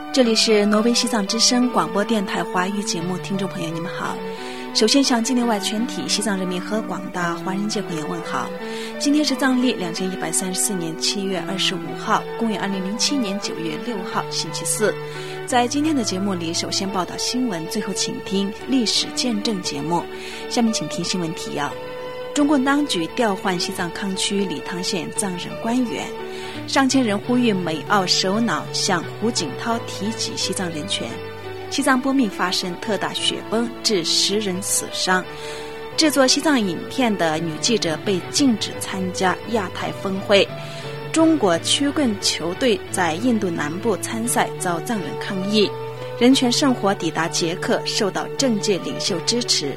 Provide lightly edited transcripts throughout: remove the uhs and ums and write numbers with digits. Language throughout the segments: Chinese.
这里是挪威西藏之声广播电台华语节目，听众朋友你们好。首先向境内外全体西藏人民和广大华人界朋友问好。今天是藏历2134年7月25号，公元2007年9月6号，星期四。在今天的节目里，首先报道新闻，最后请听历史见证节目。下面请听新闻提要。中共当局调换西藏康区理塘县藏人官员，上千人呼吁美澳首脑向胡锦涛提及西藏人权。西藏波密发生特大雪崩，致10人死伤。制作西藏影片的女记者被禁止参加亚太峰会。中国曲棍球队在印度南部参赛遭藏人抗议。人权圣火抵达捷克，受到政界领袖支持。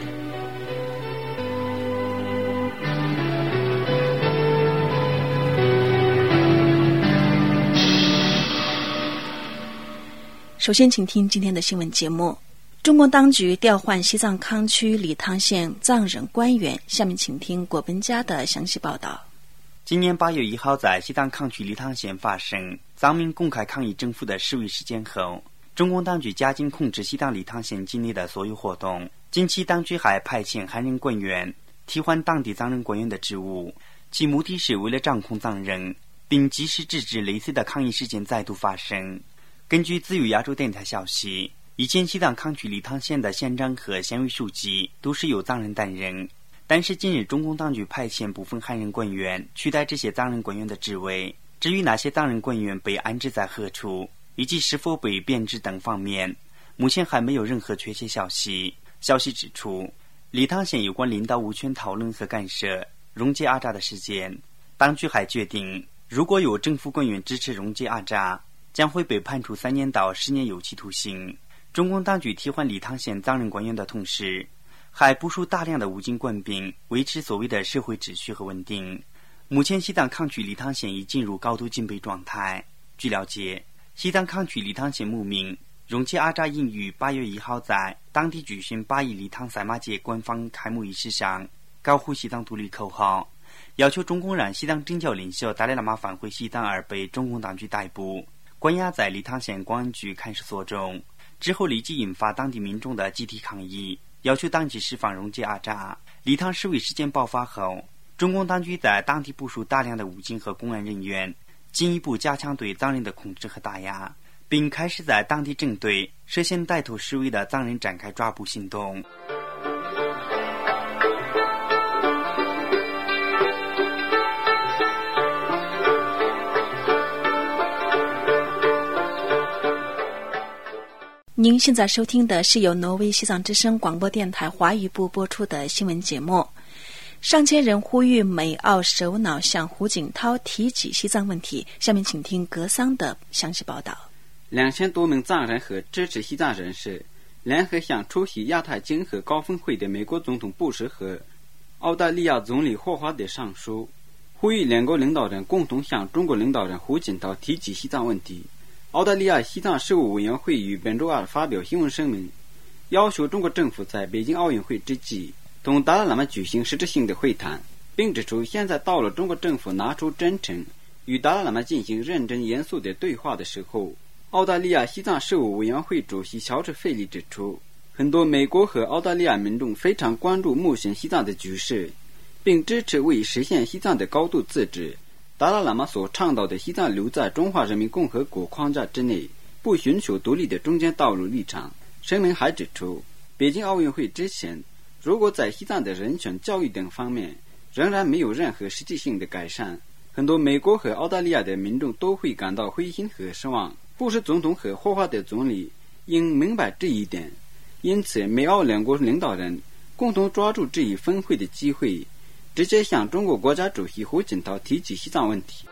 首先请听今天的新闻节目。中共当局调换西藏康区理塘县藏人官员，下面请听果本家的详细报道。 今年8月1号在西藏康区理塘县发生藏民公开抗议政府的示威事件后，中共当局加紧控制西藏理塘县境内的所有活动。近期当局还派遣汉人官员替换当地藏人官员的职务，其目的是为了掌控藏人，并及时制止类似的抗议事件再度发生。根据自由亚洲电台消息，以前西藏康区理塘县的县长和县委书记都是由藏人担任，但是近日中共当局派遣部分汉人官员取代这些藏人官员的职位。至于那些藏人官员被安置在何处，以及是否被贬职等方面，目前还没有任何确切消息。消息指出，理塘县有关领导无权讨论和干涉荣杰阿扎的事件，当局还决定，如果有政府官员支持荣杰阿扎，将会被判处3年到10年有期徒刑。中共当局替换理塘县藏人官员的同时，还部署大量的武警官兵，维持所谓的社会秩序和稳定。目前西藏康区理塘县已进入高度警备状态。据了解，西藏康区理塘县牧民荣杰阿扎因于8月1号在当地举行8亿理塘赛马节官方开幕仪式上高呼西藏独立口号，要求中共让西藏政教领袖达赖喇嘛返回西藏，而被中共当局逮捕，关押在理塘县公安局看守所中。之后立即引发当地民众的集体抗议，要求当局释放荣杰阿扎。理塘示威事件爆发后，中共当局在当地部署大量的武警和公安人员，进一步加强对藏人的控制和打压，并开始在当地针对涉嫌带头示威的藏人展开抓捕行动。 您现在收听的是由挪威西藏之声广播电台华语部播出的新闻节目。上千人呼吁美澳首脑向胡锦涛提及西藏问题，下面请听格桑的详细报道。 2000多名藏人和支持西藏人士联合向出席亚太经合高峰会的美国总统布什和澳大利亚总理霍华德上书，呼吁两国领导人共同向中国领导人胡锦涛提及西藏问题。澳大利亚西藏事务委员会于本周二发表新闻声明，要求中国政府在北京奥运会之际同达赖喇嘛举行实质性的会谈，并指出现在到了中国政府拿出真诚与达赖喇嘛进行认真严肃的对话的时候。澳大利亚西藏事务委员会主席乔治·费利指出，很多美国和澳大利亚民众非常关注目前西藏的局势，并支持为实现西藏的高度自治，达赖喇嘛所倡导的西藏留在中华人民共和国框架之内，不寻求独立的中间道路立场。声明还指出，北京奥运会之前，如果在西藏的人权、教育等方面仍然没有任何实际性的改善，很多美国和澳大利亚的民众都会感到灰心和失望。布什总统和霍华德总理应明白这一点，因此美澳两国领导人共同抓住这一峰会的机会，直接向中国国家主席胡锦涛提起西藏问题。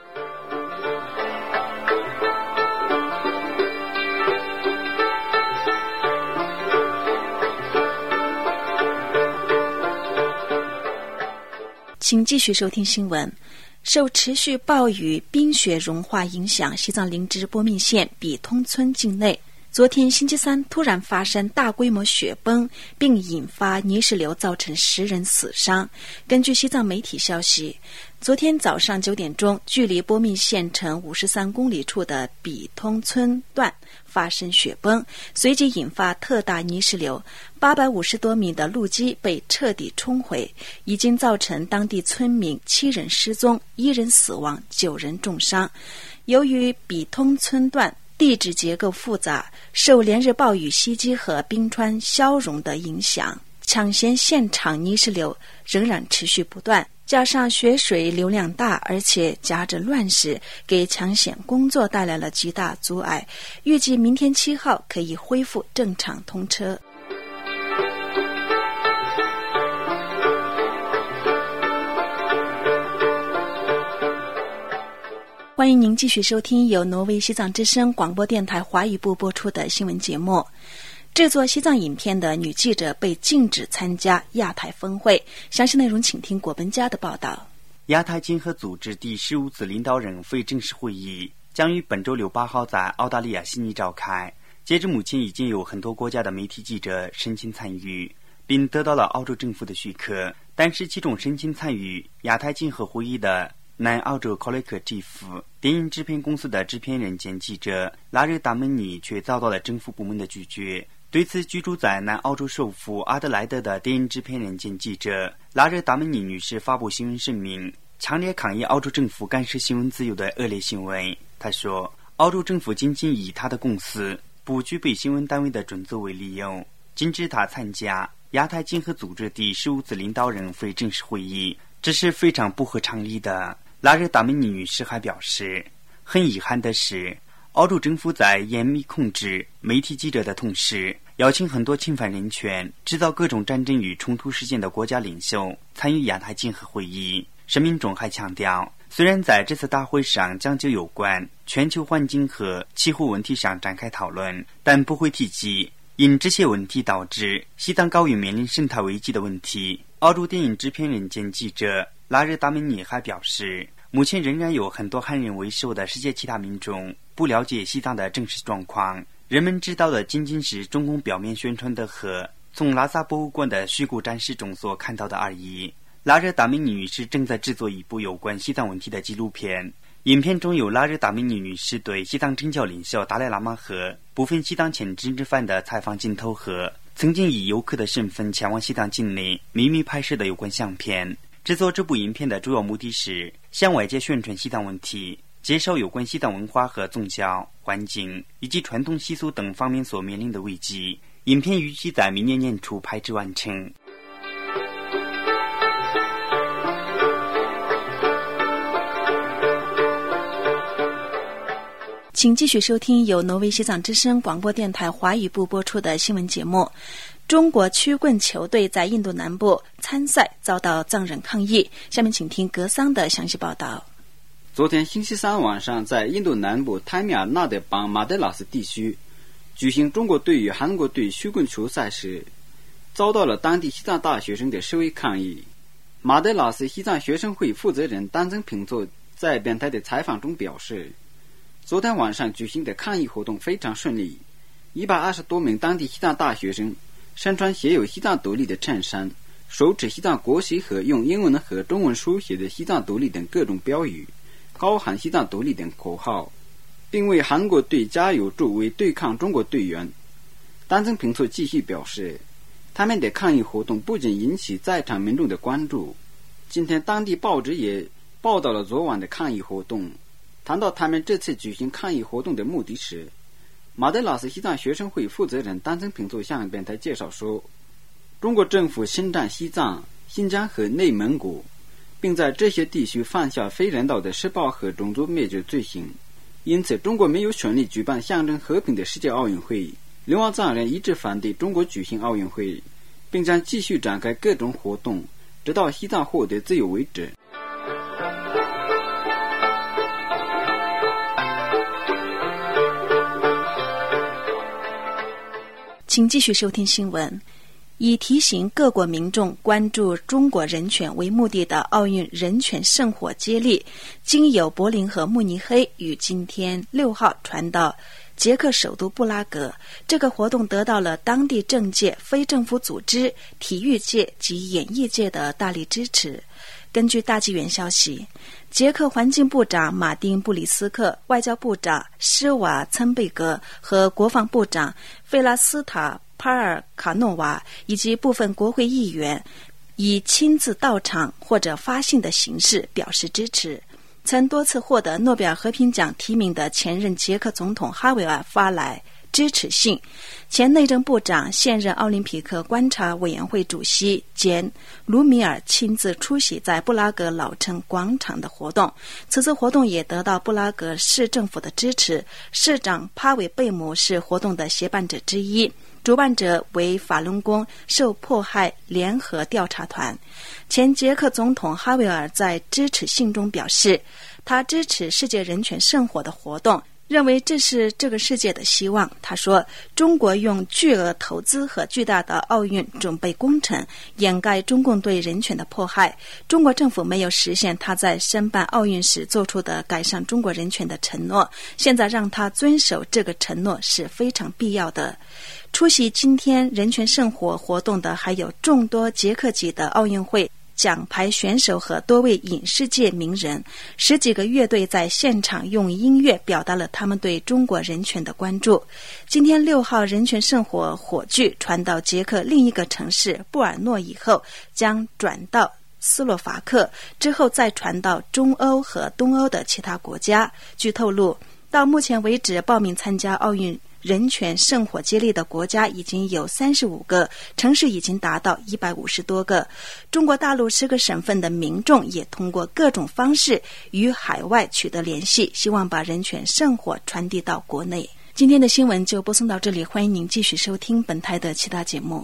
请继续收听新闻。受持续暴雨、冰雪融化影响，西藏林芝波密县比通村境内昨天星期三突然发生大规模雪崩，并引发泥石流，造成10人死伤。根据西藏媒体消息，昨天早上9点钟，距离波密县城53公里处的比通村段发生雪崩，随即引发特大泥石流，850多米的路基被彻底冲毁，已经造成当地村民7人失踪，1人死亡，9人重伤。由于比通村段地质结构复杂，受连日暴雨袭击和冰川消融的影响，抢险现场泥石流仍然持续不断，加上雪水流量大，而且夹着乱石，给抢险工作带来了极大阻碍。预计明天7号可以恢复正常通车。欢迎您继续收听由挪威西藏之声广播电台华语部播出的新闻节目。制作西藏影片的女记者被禁止参加亚太峰会，详细内容请听果本家的报道。 亚太经合组织第15次领导人非正式会议将于本周6、8号在澳大利亚悉尼召开。截至目前，已经有很多国家的媒体记者申请参与，并得到了澳洲政府的许可，但是其中申请参与亚太经合会议的南澳洲考雷克基夫电影制片公司的制片人兼记者拉热达门尼却遭到了政府部门的拒绝。对此，居住在南澳洲首府阿德莱德的电影制片人兼记者拉热达门尼女士发布新闻声明，强烈抗议澳洲政府干涉新闻自由的恶劣行为。她说，澳洲政府仅仅以她的公司不具备新闻单位的准则为理由，禁止她参加亚太经合组织第15次领导人非正式会议，这是非常不合常理的。拉热达门尼女士还表示，很遗憾的是，澳洲政府在严密控制媒体记者的同时，邀请很多侵犯人权、制造各种战争与冲突事件的国家领袖参与亚太经合会议。声明中还强调，虽然在这次大会上将就有关全球环境和气候问题上展开讨论，但不会提及因这些问题导致西藏高原面临生态危机的问题。澳洲电影制片人兼记者拉热达门尼还表示，目前仍然有很多汉人为首的世界其他民众不了解西藏的真实状况，人们知道的仅仅是中共表面宣传的和从拉萨博物馆的虚构展示中所看到的而已。拉热达门尼女士正在制作一部有关西藏问题的纪录片，影片中有拉热达门尼女士对西藏政教领袖达赖喇嘛和部分西藏前政治犯的采访镜头和曾经以游客的身份前往西藏境内秘密拍摄的有关相片。制作这部影片的主要目的是向外界宣传西藏问题，介绍有关西藏文化和宗教、环境以及传统习俗等方面所面临的危机。影片预计在明年年初拍制完成。 请继续收听由挪威西藏之声广播电台华语部播出的新闻节目。中国曲棍球队在印度南部参赛遭到藏人抗议，下面请听格桑的详细报道。 昨天星期三晚上，在印度南部泰米尔纳德邦马德拉斯地区举行中国队与韩国队曲棍球赛时，遭到了当地西藏大学生的示威抗议。马德拉斯西藏学生会负责人丹增平措在本台的采访中表示，昨天晚上举行的抗议活动非常顺利，120多名当地西藏大学生身穿写有西藏独立的衬衫，手持西藏国旗和用英文和中文书写的西藏独立等各种标语，高喊西藏独立等口号，并为韩国队加油助威对抗中国队员。丹增平措继续表示，他们的抗议活动不仅引起在场民众的关注，今天当地报纸也报道了昨晚的抗议活动。谈到他们这次举行抗议活动的目的时，马德拉斯西藏学生会负责人丹增平措向本台介绍说，中国政府侵占西藏、新疆和内蒙古，并在这些地区犯下非人道的施暴和种族灭绝罪行，因此中国没有权利举办象征和平的世界奥运会。流亡藏人一致反对中国举行奥运会，并将继续展开各种活动，直到西藏获得自由为止。 请继续收听新闻。以提醒各国民众关注中国人权为目的的奥运人权圣火接力，经由柏林和慕尼黑于今天6号传到捷克首都布拉格。这个活动得到了当地政界、非政府组织、体育界及演艺界的大力支持。根据大纪元消息，捷克环境部长马丁·布里斯克、外交部长施瓦岑贝格和国防部长费拉斯塔·帕尔卡诺娃以及部分国会议员以亲自到场或者发信的形式表示支持。曾多次获得诺贝尔和平奖提名的前任捷克总统哈维尔发来支持信，前内政部长、现任奥林匹克观察委员会主席简·卢米尔亲自出席在布拉格老城广场的活动。此次活动也得到布拉格市政府的支持，市长帕韦贝姆是活动的协办者之一，主办者为法轮功受迫害联合调查团。前捷克总统哈维尔在支持信中表示，他支持世界人权圣火的活动，认为这是这个世界的希望。他说，中国用巨额投资和巨大的奥运准备工程掩盖中共对人权的迫害，中国政府没有实现他在申办奥运时做出的改善中国人权的承诺，现在让他遵守这个承诺是非常必要的。出席今天人权圣火活动的还有众多捷克籍的奥运会奖牌选手和多位影视界名人，10几个乐队在现场用音乐表达了他们对中国人权的关注。今天6号人权圣火火炬传到捷克另一个城市布尔诺以后，将转到斯洛伐克，之后再传到中欧和东欧的其他国家。据透露，到目前为止报名参加奥运人权圣火接力的国家已经有35个，城市已经达到150多个。中国大陆10个省份的民众也通过各种方式与海外取得联系，希望把人权圣火传递到国内。今天的新闻就播送到这里，欢迎您继续收听本台的其他节目。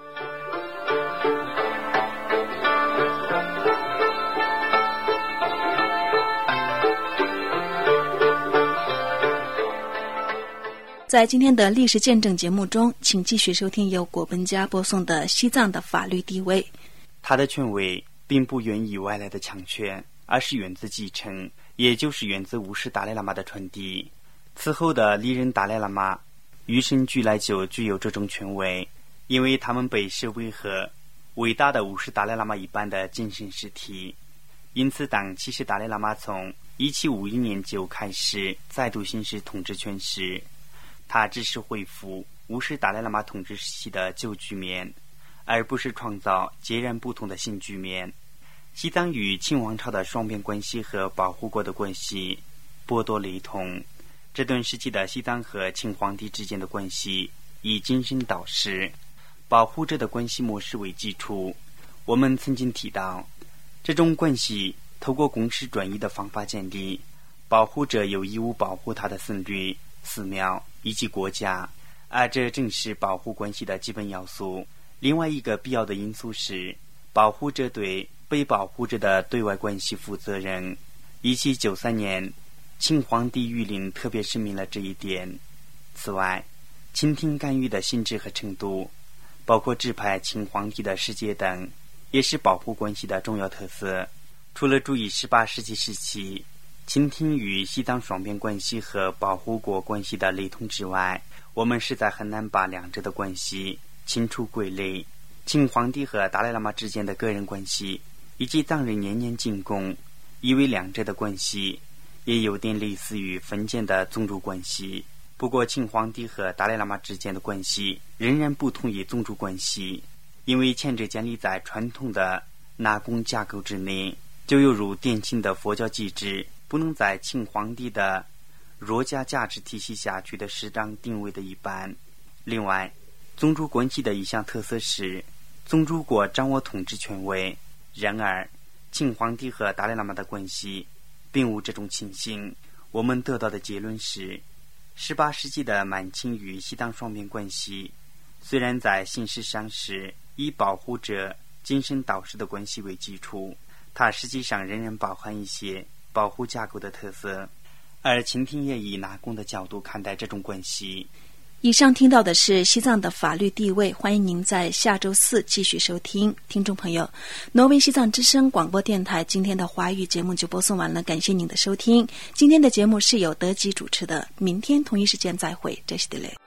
在今天的历史见证节目中，请继续收听由果本家播送的西藏的法律地位。 他的权威并不源于外来的强权，而是源自继承，也就是源自无师达赖喇嘛的传递。此后的历任达赖喇嘛与生俱来就具有这种权威，因为他们被视为和伟大的无师达赖喇嘛一般的精神实体。因此当七世达赖喇嘛从1751年就开始再度行使统治权时，他只是恢复无师达赖喇嘛统治时期的旧局面，而不是创造截然不同的新局面。西藏与清王朝的双边关系和保护国的关系颇多雷同。这段时期的西藏和清皇帝之间的关系以精神导师、保护者的关系模式为基础。我们曾经提到，这种关系透过公事转移的方法建立，保护者有义务保护他的僧侣、寺庙以及国家，而这正是保护关系的基本要素。另外一个必要的因素是，保护者对被保护者的对外关系负责任。1793年，清皇帝谕令特别声明了这一点。此外，清廷干预的性质和程度，包括指派清皇帝的使节等，也是保护关系的重要特色。除了注意18世纪时期清廷与西藏双边关系和保护国关系的雷同之外，我们实在很难把两者的关系清楚归类。清皇帝和达赖喇嘛之间的个人关系，以及藏人年年进贡，以为两者的关系也有点类似于封建的宗主关系。不过清皇帝和达赖喇嘛之间的关系仍然不同于宗主关系，因为前者建立在传统的纳贡架构之内，就犹如典型的佛教机制不能在清皇帝的儒家价值体系下取得适当定位的一般。另外，宗主关系的一项特色是宗主国掌握统治权威，然而清皇帝和达赖喇嘛的关系并无这种情形。我们得到的结论是，18世纪的满清与西藏双边关系虽然在形式上是以保护者、精神导师的关系为基础，它实际上仍然包含一些保护架构的特色，而清廷也以纳贡的角度看待这种关系。 以上听到的是西藏的法律地位，欢迎您在下周四继续收听。听众朋友，挪威西藏之声广播电台今天的华语节目就播送完了，感谢您的收听。今天的节目是由德吉主持的，明天同一时间再会，这是德雷。